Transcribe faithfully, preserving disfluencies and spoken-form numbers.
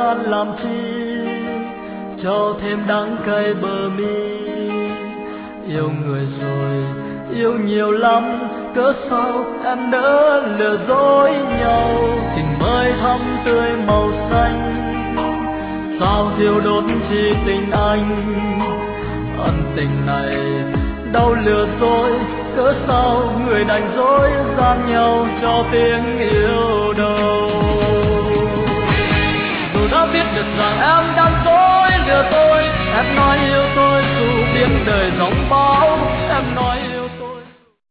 gian làm chi, cho thêm đắng cay bờ mi. Yêu người rồi, yêu nhiều lắm, cớ sao em nỡ lừa dối nhau. Tình mới thắm tươi màu xanh, sao thiêu đốt chi tình anh. Ân tình này đau lừa dối, cớ sao người đành dối gian nhau cho tiếng yêu đầu. Dù đã biết được rằng em đang dối lừa tôi, em nói yêu tôi dù biết đời giông bão. Em nói